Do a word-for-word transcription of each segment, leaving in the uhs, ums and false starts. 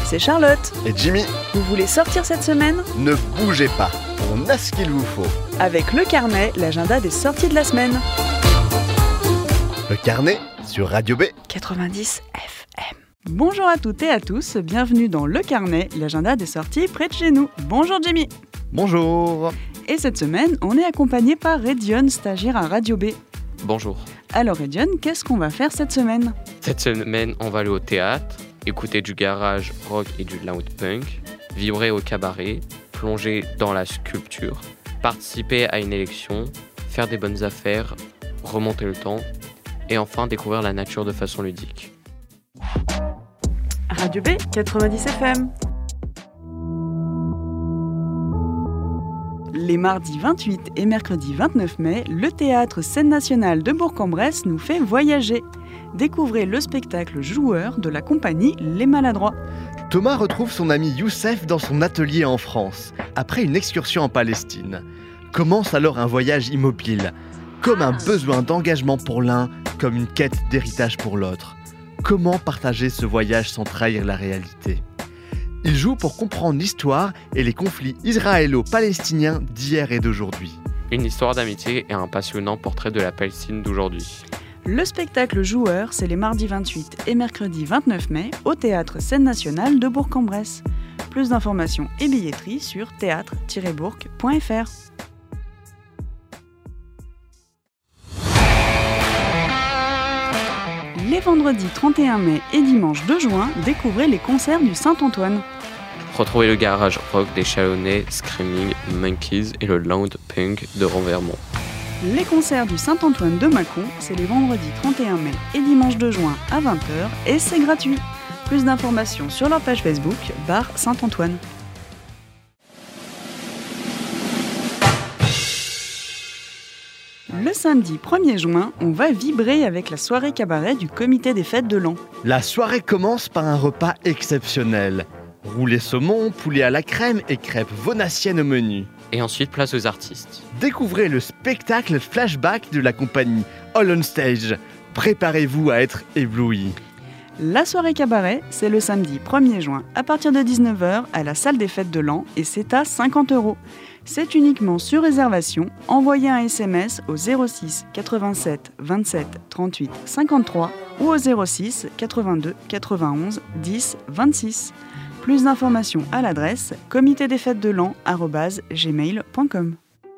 c'est Charlotte. Et Jimmy. Vous voulez sortir cette semaine ? Ne bougez pas, on a ce qu'il vous faut. Avec Le Carnet, l'agenda des sorties de la semaine. Le Carnet sur Radio B quatre-vingt-dix F M. Bonjour à toutes et à tous, bienvenue dans Le Carnet, l'agenda des sorties près de chez nous. Bonjour Jimmy. Bonjour. Et cette semaine, on est accompagné par Redion, stagiaire à Radio B. Bonjour. Alors Redion, qu'est-ce qu'on va faire cette semaine ? Cette semaine, on va aller au théâtre, écouter du garage rock et du loud punk, vibrer au cabaret, plonger dans la sculpture, participer à une élection, faire des bonnes affaires, remonter le temps et enfin découvrir la nature de façon ludique. Radio B, quatre-vingt-dix F M. Les mardis vingt-huit et mercredi vingt-neuf mai, le théâtre Scène Nationale de Bourg-en-Bresse nous fait voyager. Découvrez le spectacle Joueur de la compagnie Les Maladroits. Thomas retrouve son ami Youssef dans son atelier en France, après une excursion en Palestine. Commence alors un voyage immobile, comme un besoin d'engagement pour l'un, comme une quête d'héritage pour l'autre. Comment partager ce voyage sans trahir la réalité ? Il joue pour comprendre l'histoire et les conflits israélo-palestiniens d'hier et d'aujourd'hui. Une histoire d'amitié et un passionnant portrait de la Palestine d'aujourd'hui. Le spectacle Joueur, c'est les mardis vingt-huit et mercredi vingt-neuf mai au théâtre Scène Nationale de Bourg-en-Bresse. Plus d'informations et billetterie sur théâtre tiret bourg point f r. Les vendredis trente et un mai et dimanche deux juin, découvrez les concerts du Saint-Antoine. Retrouvez le garage rock des Chalonnais, Screaming Monkeys et le loud punk de Renvermont. Les concerts du Saint-Antoine de Mâcon, c'est les vendredis trente et un mai et dimanche deux juin à vingt heures et c'est gratuit. Plus d'informations sur leur page Facebook, Bar Saint-Antoine. Le samedi premier juin, on va vibrer avec la soirée cabaret du comité des fêtes de l'an. La soirée commence par un repas exceptionnel. Roulé saumon, poulet à la crème et crêpes vonassiennes au menu. Et ensuite, place aux artistes. Découvrez le spectacle flashback de la compagnie All on Stage. Préparez-vous à être éblouis. La soirée cabaret, c'est le samedi premier juin à partir de dix-neuf heures à la salle des fêtes de l'an et c'est à cinquante euros. C'est uniquement sur réservation. Envoyez un S M S au zéro six quatre-vingt-sept vingt-sept trente-huit cinquante-trois ou au zéro six quatre-vingt-deux quatre-vingt-onze dix vingt-six. Plus d'informations à l'adresse comité des fêtes de l'an arobase gmail point com.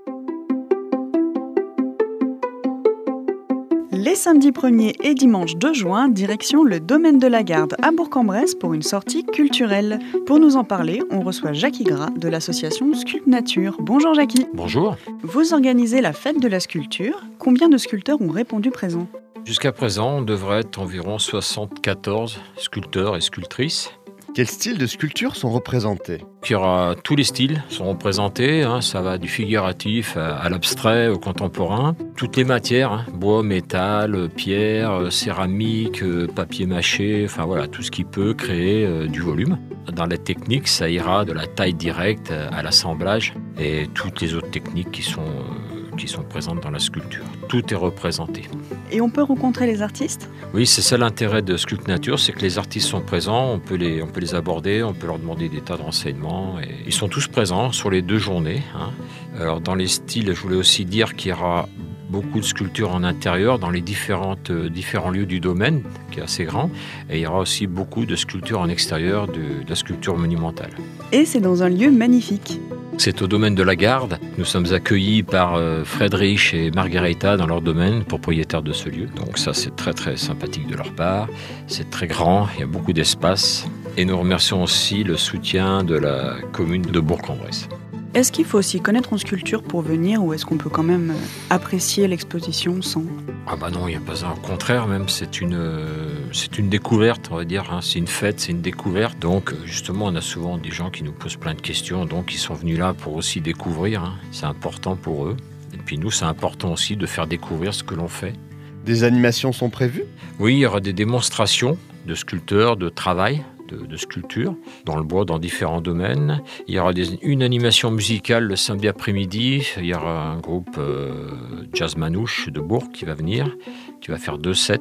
Les samedis premier et dimanche deux juin, direction le domaine de la Garde à Bourg-en-Bresse pour une sortie culturelle. Pour nous en parler, on reçoit Jackie Gras de l'association Sculpt Nature. Bonjour Jackie. Bonjour. Vous organisez la fête de la sculpture. Combien de sculpteurs ont répondu présent ? Jusqu'à présent, on devrait être environ soixante-quatorze sculpteurs et sculptrices. Quels styles de sculptures sont représentés ? Il y aura tous les styles sont représentés, hein, ça va du figuratif à, à l'abstrait, au contemporain. Toutes les matières, hein, bois, métal, pierre, céramique, papier mâché, enfin voilà, tout ce qui peut créer euh, du volume. Dans la technique, ça ira de la taille directe à l'assemblage et toutes les autres techniques qui sont, euh, qui sont présentes dans la sculpture. Tout est représenté. Et on peut rencontrer les artistes ? Oui, c'est ça l'intérêt de Sculpt Nature, c'est que les artistes sont présents, on peut les, on peut les aborder, on peut leur demander des tas de renseignements. Et ils sont tous présents sur les deux journées. Hein. Alors dans les styles, je voulais aussi dire qu'il y aura beaucoup de sculptures en intérieur dans les différentes, euh, différents lieux du domaine, qui est assez grand. Et il y aura aussi beaucoup de sculptures en extérieur, de, de la sculpture monumentale. Et c'est dans un lieu magnifique. C'est au domaine de la Garde. Nous sommes accueillis par euh, Friedrich et Margareta dans leur domaine, propriétaires de ce lieu. Donc ça, c'est très très sympathique de leur part. C'est très grand, il y a beaucoup d'espace. Et nous remercions aussi le soutien de la commune de Bourg-en-Bresse. Est-ce qu'il faut aussi connaître en sculpture pour venir ou est-ce qu'on peut quand même apprécier l'exposition sans ? Ah bah non, il n'y a pas ça. Au contraire, même, c'est une, euh, c'est une découverte, on va dire. Hein. C'est une fête, c'est une découverte. Donc, justement, on a souvent des gens qui nous posent plein de questions. Donc, ils sont venus là pour aussi découvrir. Hein. C'est important pour eux. Et puis nous, c'est important aussi de faire découvrir ce que l'on fait. Des animations sont prévues ? Oui, il y aura des démonstrations de sculpteurs, de travail. De, de sculpture, dans le bois, dans différents domaines. Il y aura des, une animation musicale le samedi après-midi. Il y aura un groupe euh, jazz manouche de Bourg qui va venir, qui va faire deux sets.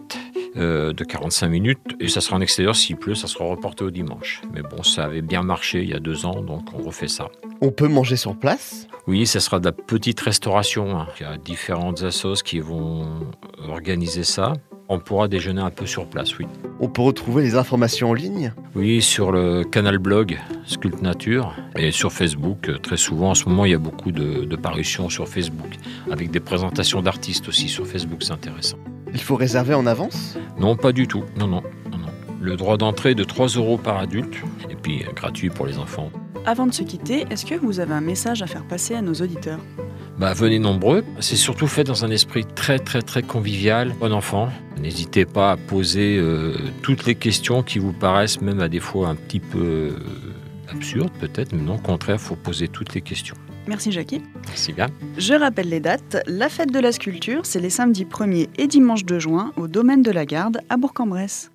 euh, de quarante-cinq minutes. Et ça sera en extérieur. S'il pleut, ça sera reporté au dimanche. Mais bon, ça avait bien marché il y a deux ans, donc on refait ça. On peut manger sur place ? Oui, ça sera de la petite restauration. Hein. Il y a différentes assos qui vont organiser ça. On pourra déjeuner un peu sur place, oui. On peut retrouver les informations en ligne ? Oui, sur le canal blog Sculpte Nature et sur Facebook. Très souvent, en ce moment, il y a beaucoup de, de parutions sur Facebook, avec des présentations d'artistes aussi sur Facebook, c'est intéressant. Il faut réserver en avance ? Non, pas du tout. Non, non, non, non. Le droit d'entrée est de trois euros par adulte, et puis euh, gratuit pour les enfants. Avant de se quitter, est-ce que vous avez un message à faire passer à nos auditeurs ? Bah, venez nombreux. C'est surtout fait dans un esprit très, très, très convivial. Bon enfant, n'hésitez pas à poser euh, toutes les questions qui vous paraissent même à des fois un petit peu euh, absurdes peut-être, mais non, au contraire, il faut poser toutes les questions. Merci Jackie. Merci bien. Je rappelle les dates. La fête de la sculpture, c'est les samedis premier et dimanche deux juin au domaine de la Garde à Bourg-en-Bresse.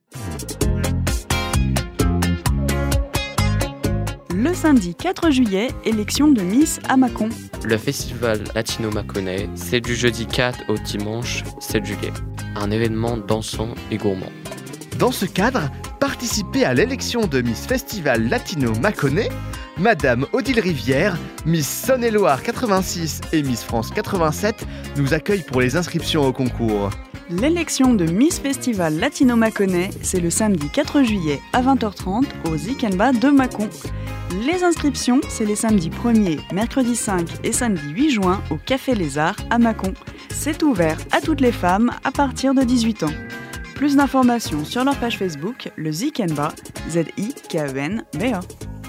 Le samedi quatre juillet, élection de Miss à Mâcon. Le festival latino-mâconnais, c'est du jeudi quatre au dimanche sept juillet. Un événement dansant et gourmand. Dans ce cadre, participez à l'élection de Miss Festival Latino-Mâconnais. Madame Odile Rivière, Miss Saône-et-Loire quatre-vingt-six et Miss France quatre-vingt-sept nous accueillent pour les inscriptions au concours. L'élection de Miss Festival Latino-Mâconnais, c'est le samedi quatre juillet à vingt heures trente au Zikenba de Mâcon. Les inscriptions, c'est les samedis premier, mercredi cinq et samedi huit juin au Café Les Arts à Mâcon. C'est ouvert à toutes les femmes à partir de dix-huit ans. Plus d'informations sur leur page Facebook, le Zikenba, Z I K E N B A.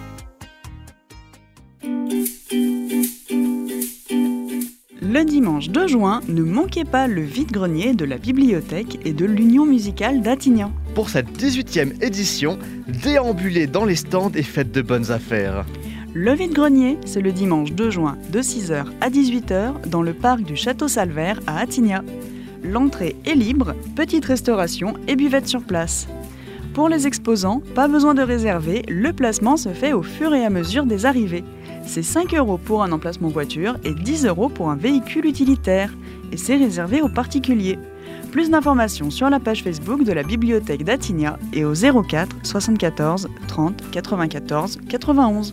Le dimanche deux juin, ne manquez pas le vide-grenier de la bibliothèque et de l'Union musicale d'Attignan. Pour cette dix-huitième édition, déambulez dans les stands et faites de bonnes affaires. Le vide-grenier, c'est le dimanche deux juin de six heures à dix-huit heures dans le parc du Château Salvert à Attignan. L'entrée est libre, petite restauration et buvette sur place. Pour les exposants, pas besoin de réserver, le placement se fait au fur et à mesure des arrivées. C'est cinq euros pour un emplacement voiture et dix euros pour un véhicule utilitaire. Et c'est réservé aux particuliers. Plus d'informations sur la page Facebook de la bibliothèque d'Attignan et au zéro quatre soixante-quatorze trente quatre-vingt-quatorze quatre-vingt-onze.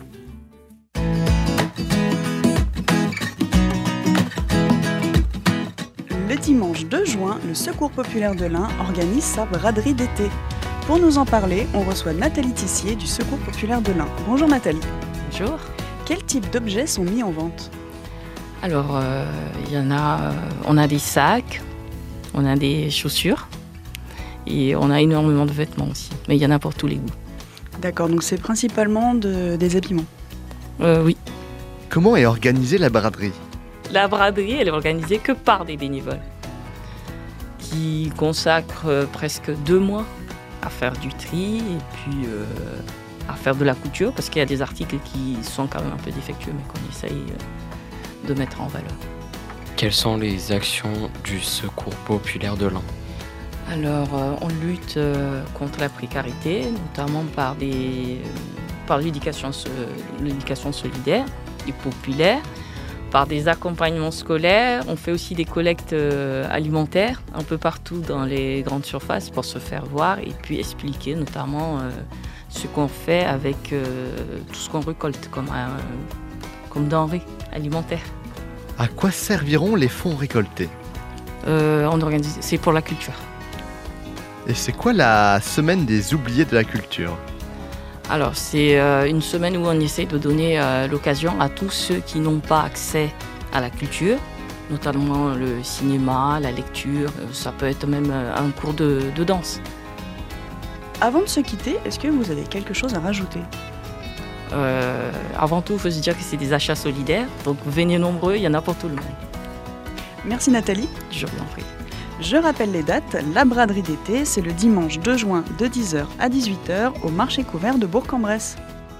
Le dimanche deux juin, le Secours populaire de l'Ain organise sa braderie d'été. Pour nous en parler, on reçoit Nathalie Tissier du Secours populaire de l'Ain. Bonjour Nathalie. Bonjour. Quels types d'objets sont mis en vente ? Alors, euh, il y en a, euh, on a des sacs, on a des chaussures et on a énormément de vêtements aussi. Mais il y en a pour tous les goûts. D'accord, donc c'est principalement de, des habillements. Euh, oui. Comment est organisée la braderie ? La braderie, elle est organisée que par des bénévoles qui consacrent euh, presque deux mois à faire du tri et puis euh, à faire de la couture parce qu'il y a des articles qui sont quand même un peu défectueux mais qu'on essaye euh, de mettre en valeur. Quelles sont les actions du Secours populaire de l'Ain ? Alors, euh, on lutte euh, contre la précarité, notamment par, des, euh, par l'éducation, l'éducation solidaire et populaire, par des accompagnements scolaires. On fait aussi des collectes euh, alimentaires un peu partout dans les grandes surfaces pour se faire voir et puis expliquer notamment euh, ce qu'on fait avec euh, tout ce qu'on récolte comme, euh, comme denrées alimentaires. À quoi serviront les fonds récoltés ? euh, on organise, C'est pour la culture. Et c'est quoi la semaine des oubliés de la culture ? Alors, c'est euh, une semaine où on essaie de donner euh, l'occasion à tous ceux qui n'ont pas accès à la culture, notamment le cinéma, la lecture, euh, ça peut être même euh, un cours de, de danse. Avant de se quitter, est-ce que vous avez quelque chose à rajouter ? Euh, avant tout, il faut se dire que c'est des achats solidaires, donc venez nombreux, il y en a pour tout le monde. Merci Nathalie. Je vous en prie. Je rappelle les dates, la braderie d'été, c'est le dimanche deux juin de dix heures à dix-huit heures au marché couvert de Bourg-en-Bresse.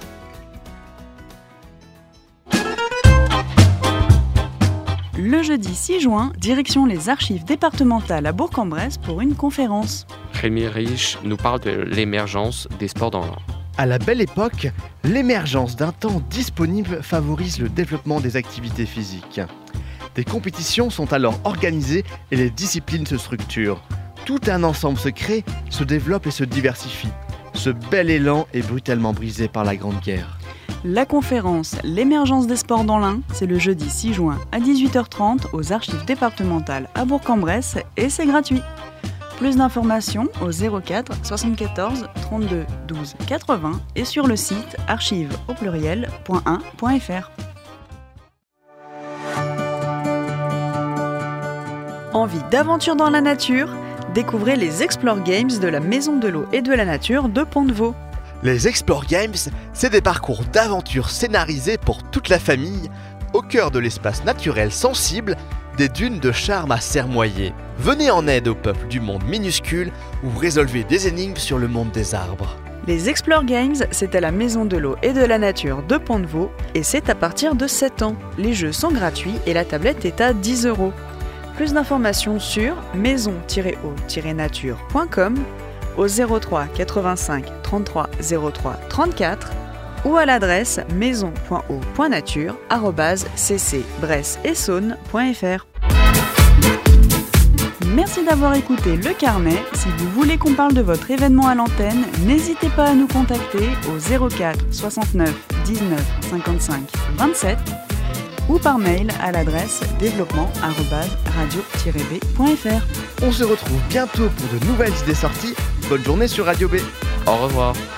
Le jeudi six juin, direction les archives départementales à Bourg-en-Bresse pour une conférence. Rémi Riche nous parle de l'émergence des sports dans l'Ain. À la belle époque, l'émergence d'un temps disponible favorise le développement des activités physiques. Des compétitions sont alors organisées et les disciplines se structurent. tout un ensemble se crée, se développe et se diversifie. Ce bel élan est brutalement brisé par la Grande Guerre. La conférence « L'émergence des sports dans l'Ain », c'est le jeudi six juin à dix-huit heures trente aux archives départementales à Bourg-en-Bresse et c'est gratuit. Plus d'informations au zéro quatre soixante-quatorze trente-deux douze quatre-vingts et sur le site archives au pluriel point un point fr. Envie d'aventure dans la nature ? Découvrez les Explore Games de la Maison de l'eau et de la nature de Pont-de-Vaux. Les Explore Games, c'est des parcours d'aventure scénarisés pour toute la famille, au cœur de l'espace naturel sensible des dunes de Charmes à Sermoyer. Venez en aide au peuple du monde minuscule ou résolvez des énigmes sur le monde des arbres. Les Explore Games, c'est à la Maison de l'eau et de la nature de Pont-de-Vaux et c'est à partir de sept ans. Les jeux sont gratuits et la tablette est à dix euros. Plus d'informations sur maison tiret eau tiret nature point com au zéro trois quatre-vingt-cinq trente-trois zéro trois trente-quatre ou à l'adresse maison point eau point nature arobase c c bresse et saône point fr. Merci d'avoir écouté Le Carnet. Si vous voulez qu'on parle de votre événement à l'antenne, n'hésitez pas à nous contacter au zéro quatre soixante-neuf dix-neuf cinquante-cinq vingt-sept ou par mail à l'adresse développement arobase radio tiret b point fr. On se retrouve bientôt pour de nouvelles idées sorties. Bonne journée sur Radio B. Au revoir.